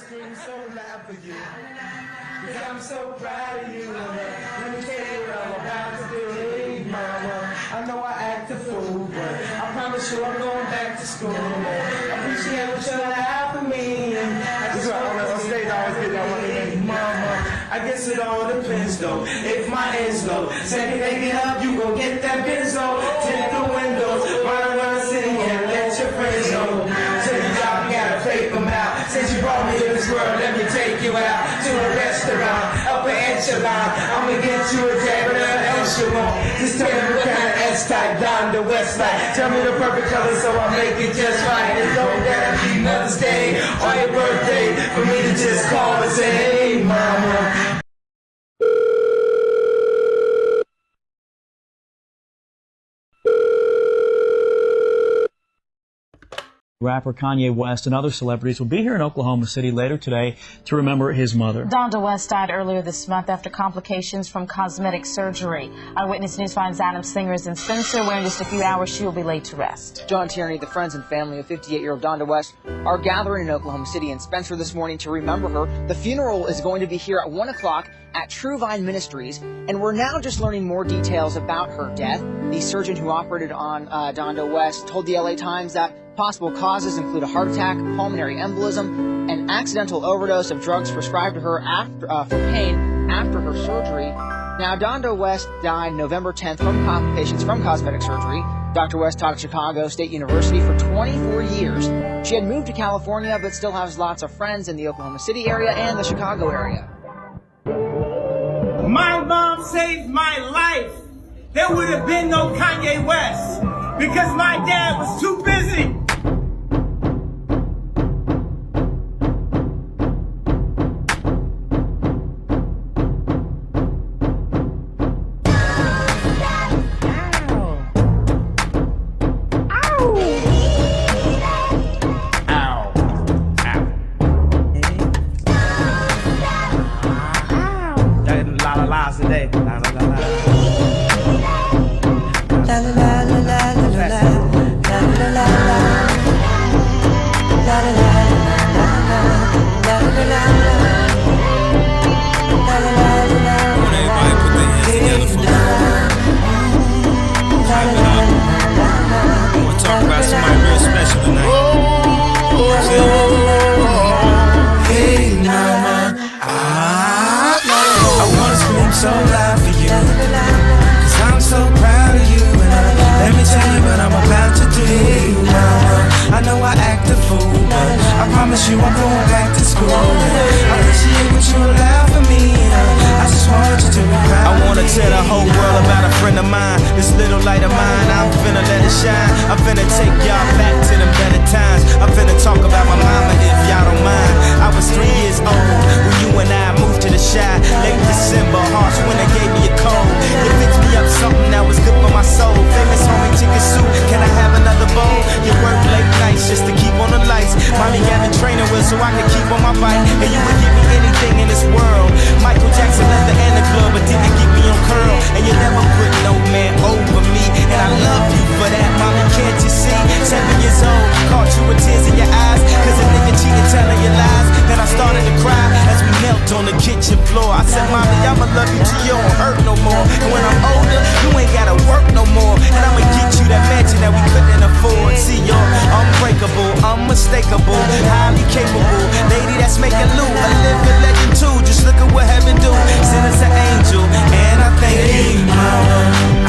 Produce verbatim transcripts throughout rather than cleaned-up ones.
scream so loud for you, because I'm so proud of you. Let me tell you what I'm about to do. Hey, mama, I know I act a fool, but I promise you I'm going back to school. I appreciate what you have for me. That's right, on stage I always get that one. Hey, mama, I guess it all depends though. If my ends low, say they get up, you gon' get that benzo. Tint the windows, run around sitting here, let your friends know. Tell your job, you gotta fake them out. Since you brought me to this world, let me take you out to a restaurant, upper echelon. I'ma get you a table, whatever else you want. Just tell me what kind of S-type down the west side. Tell me the perfect color so I make it just right. It's don't gotta be Mother's Day or your birthday for me to just call and say, hey, mama. Rapper Kanye West and other celebrities will be here in Oklahoma City later today to remember his mother. Donda West died earlier this month after complications from cosmetic surgery. Eyewitness News finds Adam Singer is in Spencer, where in just a few hours she will be laid to rest. John Tierney, the friends and family of fifty-eight-year-old Donda West are gathering in Oklahoma City and Spencer this morning to remember her. The funeral is going to be here at one o'clock at True Vine Ministries, and we're now just learning more details about her death. The surgeon who operated on uh, Donda West told the L A Times that possible causes include a heart attack, pulmonary embolism, and accidental overdose of drugs prescribed to her after, uh, for pain after her surgery. Now, Donda West died November tenth from complications from cosmetic surgery. Doctor West taught at Chicago State University for twenty-four years. She had moved to California, but still has lots of friends in the Oklahoma City area and the Chicago area. My mom saved my life. There would have been no Kanye West because my dad was too busy. Today. La, la, la, la. La, la, la, la, la, la, la, la, la, la, I want everybody to put their hands together for me. Clap it up. I want to talk about somebody real special tonight. Hey, mama, I wanna scream so loud for you, cause I'm so proud of you. And I, let me tell you what I'm about to do. Mama, I know I act a fool, but I promise you I'm going back to school. I appreciate what you allow for me, and I, I just want you to be proud. I wanna tell the whole world about a friend of mine. This little light of mine, I'm finna let it shine. I'm finna take y'all back to them better times. I'm finna talk about my mama if y'all don't mind. I was three years old when you and I moved to the Shy. Late December, harsh winter gave me a cold. You fixed me up something that was good for my soul. Famous homie chicken soup, can I have another bowl? You work late nights just to keep on the lights. Mommy got a trainer wheel so I could keep on my bike. And you would give me anything in this world. Michael Jackson leather and the glove, but didn't get me on curl. And you never put no man over me, and I love you for that, mommy, can't you see? Seven years old, caught you with tears in your eyes, cause a nigga cheated telling you lies. Then I started to cry as we knelt on the kitchen floor. I said, mommy, I'ma love you till you don't hurt no more. And when I'm older, you ain't gotta work no more. And I'ma get you that mansion that we couldn't afford. See, you're unbreakable, unmistakable, highly capable lady that's making loot, a living legend too. Just look at what heaven do, send us an angel, and I thank you, mama.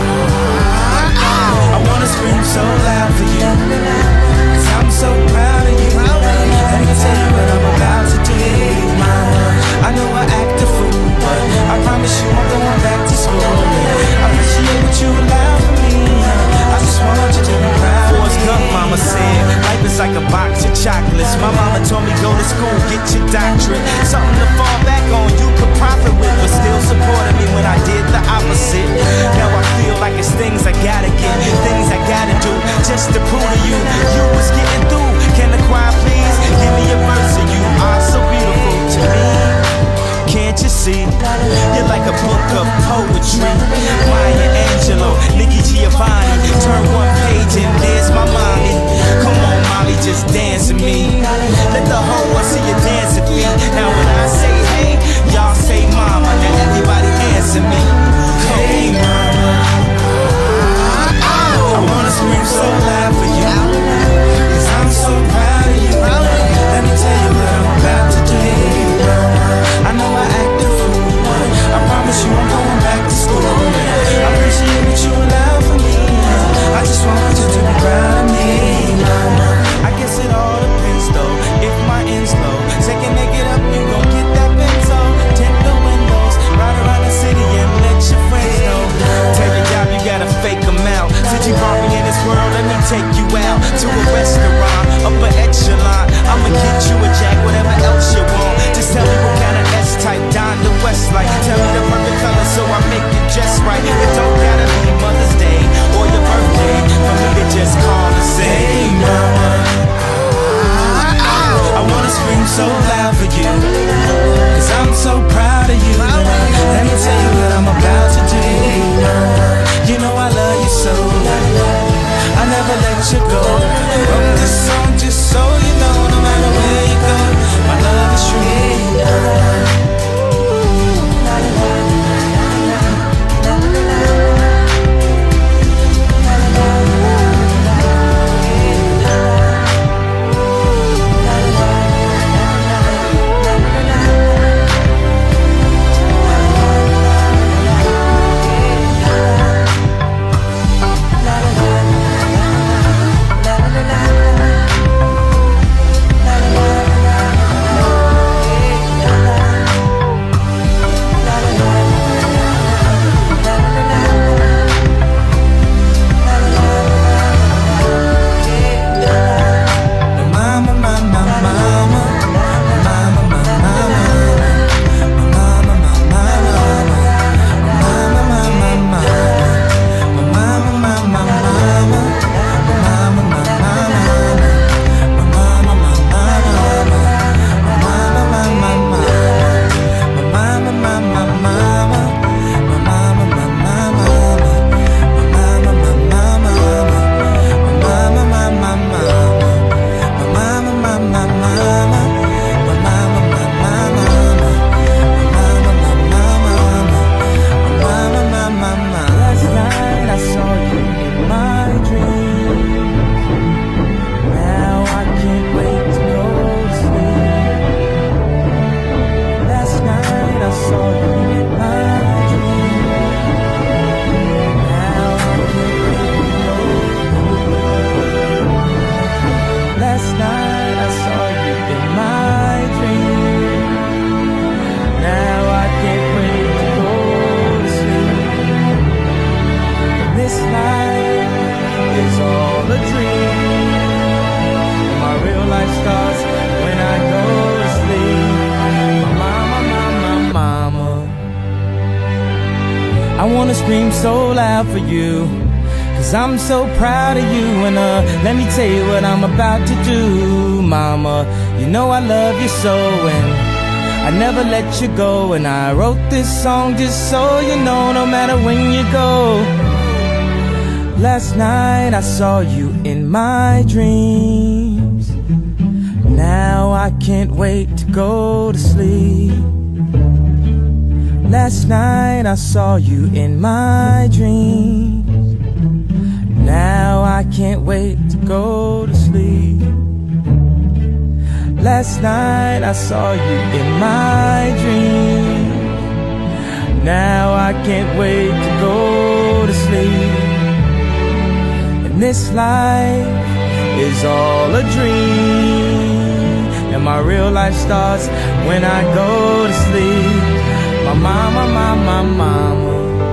I wanna scream so loud for you, cause I'm so proud of you. Let me tell you what I'm about to do, mama. I know I act a fool, but I promise you I'm going back to school. I appreciate what you allow for me, I just want you to be proud. Forrest Gump, mama said, life is like a box of chocolates. My mama told me go to school, get your doctorate. Something to fall back on, you could profit with, but still supported me when I did the opposite. Now I feel like it's things I gotta get, things I gotta do, just to prove to you, you was getting through. Can the choir please give me a verse of you are so beautiful to me? Can't you see? You're like a book of poetry. Maya Angelou, Nikki Giovanni. Turn one page and there's my mommy. Come on, mommy, just dance with me. Let the whole world see you dance with me. wanna scream so loud for you, cause I'm so proud of you. And uh, let me tell you what I'm about to do. Mama, you know I love you so, and I never let you go. And I wrote this song just so you know, no matter when you go. Last night I saw you in my dreams. Now I can't wait to go to sleep. Last night I saw you in my dreams. Now I can't wait to go to sleep. Last night I saw you in my dreams. Now I can't wait to go to sleep. And this life is all a dream, and my real life starts when I go to sleep. My mama, my, my mama.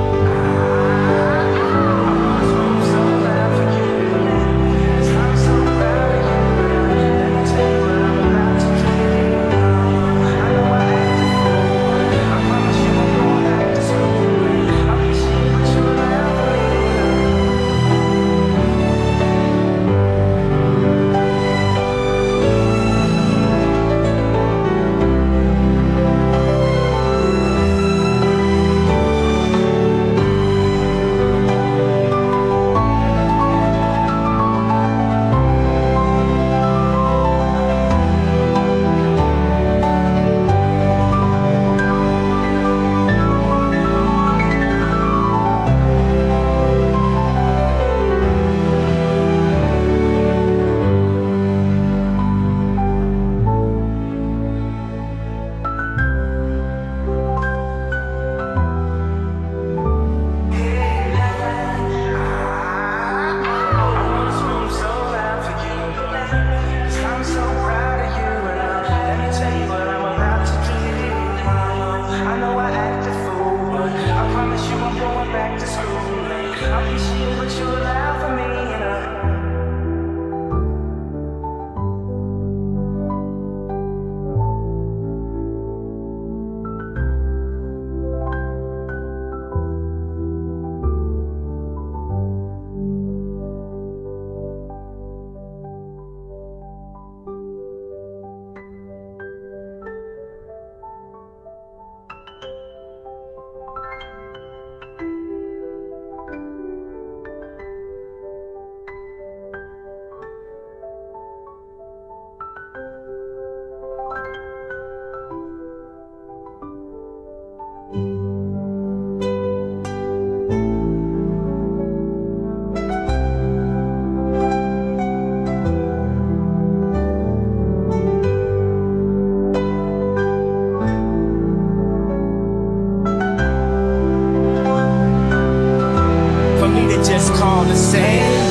Just call the same.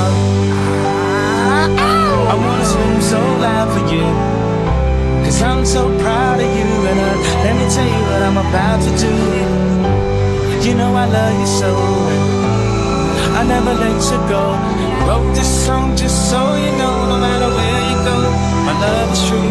I wanna scream so loud for you, cause I'm so proud of you. And uh, let me tell you what I'm about to do. You know I love you so, I never let you go. Wrote this song just so you know, no matter where you go, my love is true.